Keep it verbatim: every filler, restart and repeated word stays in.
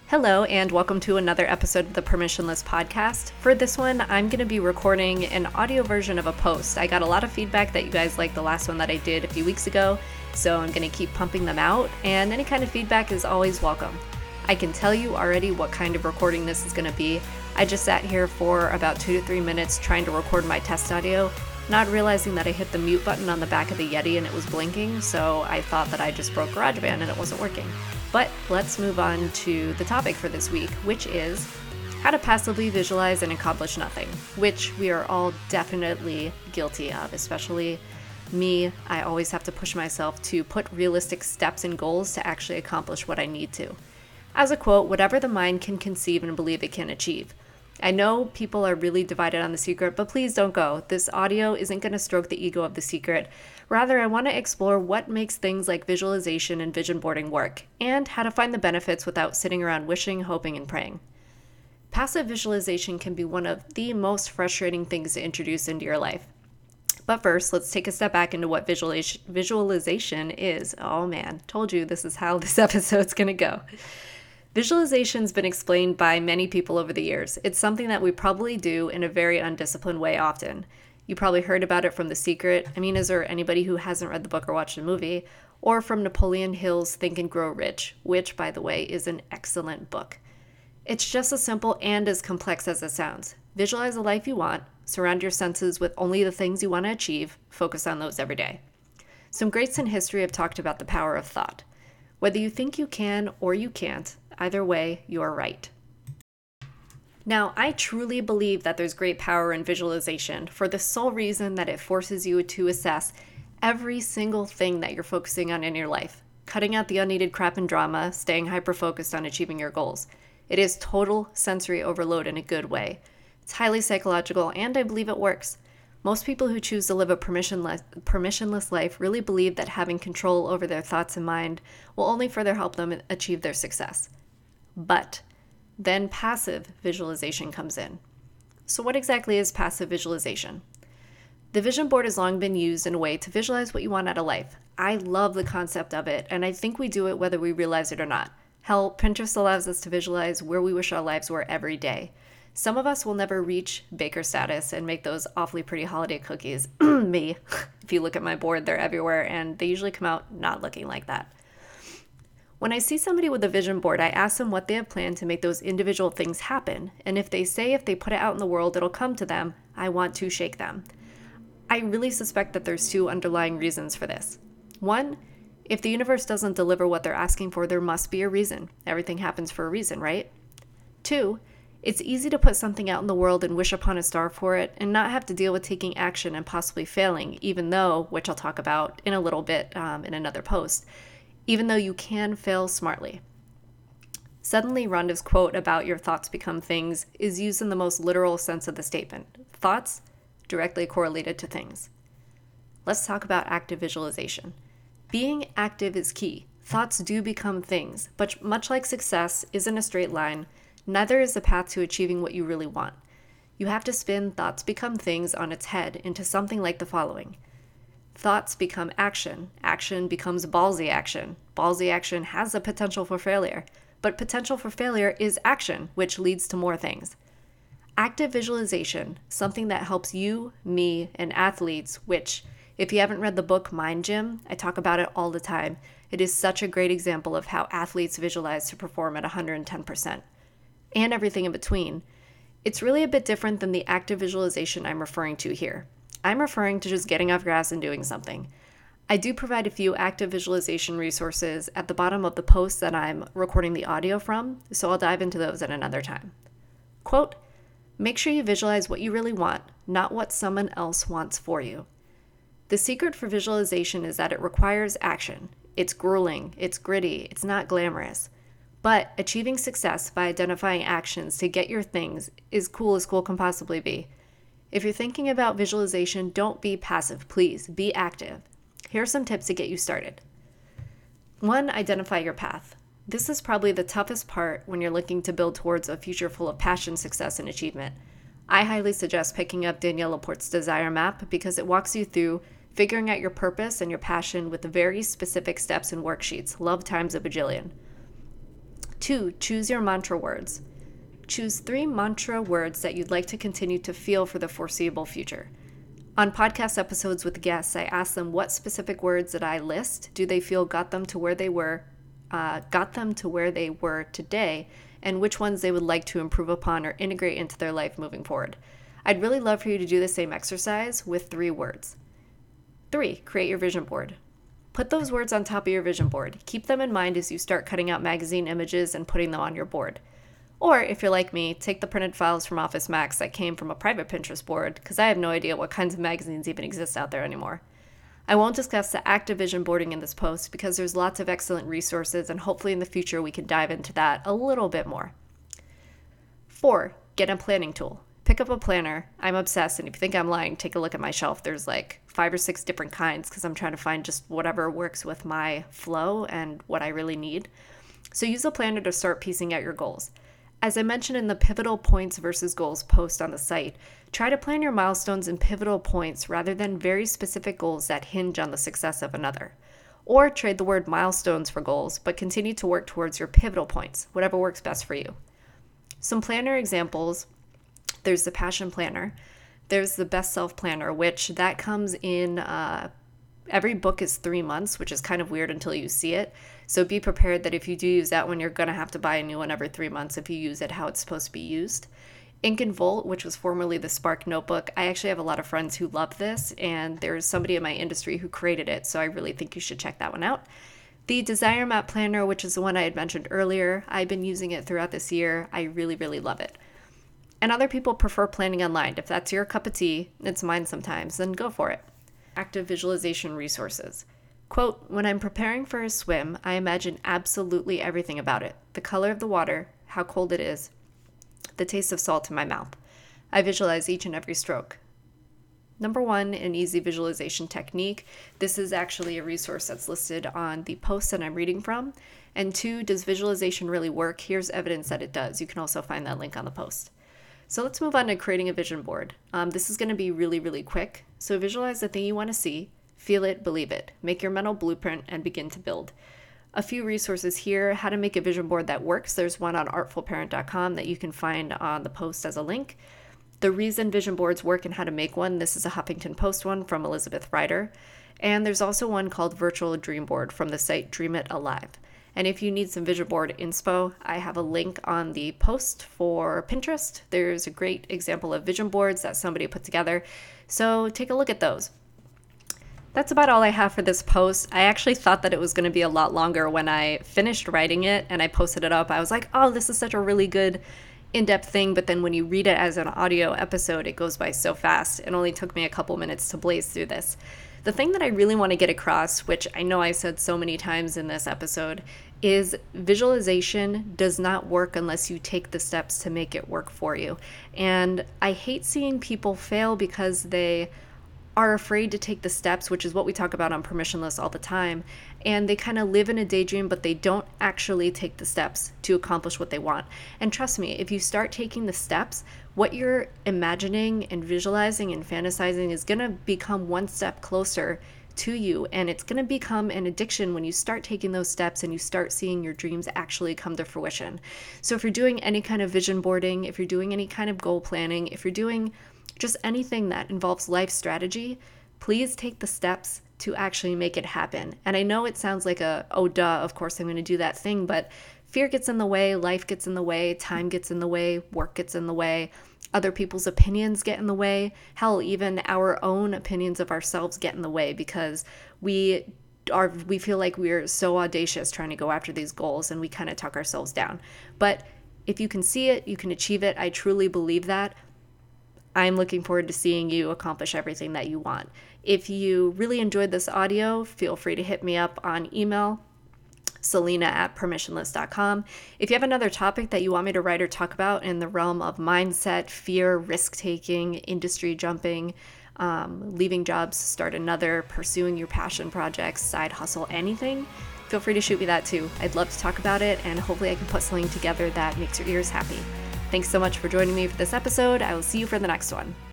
Hello, and welcome to another episode of the Permissionless Podcast. For this one, I'm going to be recording an audio version of a post. I got a lot of feedback that you guys liked the last one that I did a few weeks ago, so I'm going to keep pumping them out, and any kind of feedback is always welcome. I can tell you already what kind of recording this is going to be. I just sat here for about two to three minutes trying to record my test audio, not realizing that I hit the mute button on the back of the Yeti and it was blinking, so I thought that I just broke GarageBand and it wasn't working. But let's move on to the topic for this week, which is how to passively visualize and accomplish nothing, which we are all definitely guilty of, especially me. I always have to push myself to put realistic steps and goals to actually accomplish what I need to. As a quote, whatever the mind can conceive and believe it can achieve. I know people are really divided on The Secret, but please don't go. This audio isn't going to stroke the ego of The Secret. Rather, I want to explore what makes things like visualization and vision boarding work, and how to find the benefits without sitting around wishing, hoping, and praying. Passive visualization can be one of the most frustrating things to introduce into your life. But first, let's take a step back into what visualization visualization is. Oh man, told you this is how this episode's going to go. Visualization's been explained by many people over the years. It's something that we probably do in a very undisciplined way often. You probably heard about it from The Secret. I mean, is there anybody who hasn't read the book or watched the movie? Or from Napoleon Hill's Think and Grow Rich, which, by the way, is an excellent book. It's just as simple and as complex as it sounds. Visualize the life you want, surround your senses with only the things you want to achieve, focus on those every day. Some greats in history have talked about the power of thought. Whether you think you can or you can't, either way, you're right. Now, I truly believe that there's great power in visualization for the sole reason that it forces you to assess every single thing that you're focusing on in your life, cutting out the unneeded crap and drama, staying hyper-focused on achieving your goals. It is total sensory overload in a good way. It's highly psychological, and I believe it works. Most people who choose to live a permissionless, permissionless life really believe that having control over their thoughts and mind will only further help them achieve their success. But then passive visualization comes in. So what exactly is passive visualization? The vision board has long been used in a way to visualize what you want out of life. I love the concept of it, and I think we do it whether we realize it or not. Hell, Pinterest allows us to visualize where we wish our lives were every day. Some of us will never reach baker status and make those awfully pretty holiday cookies. Me. If you look at my board, they're everywhere, and they usually come out not looking like that. When I see somebody with a vision board, I ask them what they have planned to make those individual things happen, and if they say if they put it out in the world, it'll come to them, I want to shake them. I really suspect that there's two underlying reasons for this. One, if the universe doesn't deliver what they're asking for, there must be a reason. Everything happens for a reason, right? Two, it's easy to put something out in the world and wish upon a star for it and not have to deal with taking action and possibly failing, even though, which I'll talk about in a little bit um, in another post, even though you can fail smartly. Suddenly, Rhonda's quote about your thoughts become things is used in the most literal sense of the statement. Thoughts directly correlated to things. Let's talk about active visualization. Being active is key. Thoughts do become things, but much like success isn't a straight line, neither is the path to achieving what you really want. You have to spin thoughts become things on its head into something like the following. Thoughts become action. Action becomes ballsy action. Ballsy action has the potential for failure, but potential for failure is action, which leads to more things. Active visualization, something that helps you, me, and athletes, which, if you haven't read the book Mind Gym, I talk about it all the time. It is such a great example of how athletes visualize to perform at one hundred ten percent, and everything in between. It's really a bit different than the active visualization I'm referring to here. I'm referring to just getting off grass and doing something. I do provide a few active visualization resources at the bottom of the post that I'm recording the audio from, so I'll dive into those at another time. Quote, make sure you visualize what you really want, not what someone else wants for you. The secret for visualization is that it requires action. It's grueling, it's gritty, it's not glamorous. But achieving success by identifying actions to get your things is cool as cool can possibly be. If you're thinking about visualization, don't be passive, please. Be active. Here are some tips to get you started. One, identify your path. This is probably the toughest part when you're looking to build towards a future full of passion, success, and achievement. I highly suggest picking up Danielle Laporte's Desire Map because it walks you through figuring out your purpose and your passion with very specific steps and worksheets. Love times a bajillion. Two, choose your mantra words. Choose three mantra words that you'd like to continue to feel for the foreseeable future. On podcast episodes with guests, I ask them what specific words that I list do they feel got them to where they were, uh, got them to where they were today, and which ones they would like to improve upon or integrate into their life moving forward. I'd really love for you to do the same exercise with three words. Three, create your vision board. Put those words on top of your vision board. Keep them in mind as you start cutting out magazine images and putting them on your board. Or if you're like me, take the printed files from Office Max that came from a private Pinterest board, because I have no idea what kinds of magazines even exist out there anymore. I won't discuss the active vision boarding in this post because there's lots of excellent resources, and hopefully in the future we can dive into that a little bit more. Four, get a planning tool. Pick up a planner. I'm obsessed, and if you think I'm lying, take a look at my shelf. There's like five or six different kinds because I'm trying to find just whatever works with my flow and what I really need. So use a planner to start piecing out your goals. As I mentioned in the pivotal points versus goals post on the site, try to plan your milestones in pivotal points rather than very specific goals that hinge on the success of another. Or trade the word milestones for goals, but continue to work towards your pivotal points, whatever works best for you. Some planner examples: there's the Passion Planner, there's the Best Self Planner, which that comes in, uh, every book is three months, which is kind of weird until you see it. So be prepared that if you do use that one, you're going to have to buy a new one every three months if you use it how it's supposed to be used. Ink and Volt, which was formerly the Spark Notebook. I actually have a lot of friends who love this, and there's somebody in my industry who created it, so I really think you should check that one out. The Desire Map Planner, which is the one I had mentioned earlier, I've been using it throughout this year. I really, really love it. And other people prefer planning online. If that's your cup of tea, it's mine sometimes, then go for it. Active visualization resources. Quote, when I'm preparing for a swim, I imagine absolutely everything about it. The color of the water, how cold it is, the taste of salt in my mouth. I visualize each and every stroke. Number one, an easy visualization technique. This is actually a resource that's listed on the post that I'm reading from. And two, does visualization really work? Here's evidence that it does. You can also find that link on the post. So let's move on to creating a vision board. Um, this is going to be really, really quick. So visualize the thing you want to see, feel it, believe it. Make your mental blueprint and begin to build. A few resources here, how to make a vision board that works. There's one on artful parent dot com that you can find on the post as a link. The reason vision boards work and how to make one. This is a Huffington Post one from Elizabeth Ryder. And there's also one called Virtual Dream Board from the site Dream It Alive. And if you need some vision board inspo, I have a link on the post for Pinterest. There's a great example of vision boards that somebody put together. So take a look at those. That's about all I have for this post. I actually thought that it was going to be a lot longer when I finished writing it and I posted it up. I was like, oh, this is such a really good in-depth thing. But then when you read it as an audio episode, it goes by so fast. It only took me a couple minutes to blaze through this. The thing that I really want to get across, which I know I said so many times in this episode, is visualization does not work unless you take the steps to make it work for you. And I hate seeing people fail because they are afraid to take the steps, which is what we talk about on Permissionless all the time, and they kind of live in a daydream, but they don't actually take the steps to accomplish what they want. And trust me, if you start taking the steps, what you're imagining and visualizing and fantasizing is going to become one step closer to you, and it's going to become an addiction when you start taking those steps and you start seeing your dreams actually come to fruition. So if you're doing any kind of vision boarding, if you're doing any kind of goal planning, if you're doing just anything that involves life strategy, please take the steps to actually make it happen. And I know it sounds like a, oh duh, of course I'm going to do that thing, but fear gets in the way, life gets in the way, time gets in the way, work gets in the way, other people's opinions get in the way, hell, even our own opinions of ourselves get in the way because we are, we feel like we're so audacious trying to go after these goals and we kind of talk ourselves down. But if you can see it, you can achieve it. I truly believe that. I'm looking forward to seeing you accomplish everything that you want. If you really enjoyed this audio, feel free to hit me up on email, Selena at permissionless dot com. If you have another topic that you want me to write or talk about in the realm of mindset, fear, risk-taking, industry jumping, um, leaving jobs, start another, pursuing your passion projects, side hustle, anything, feel free to shoot me that too. I'd love to talk about it, and hopefully I can put something together that makes your ears happy. Thanks so much for joining me for this episode. I will see you for the next one.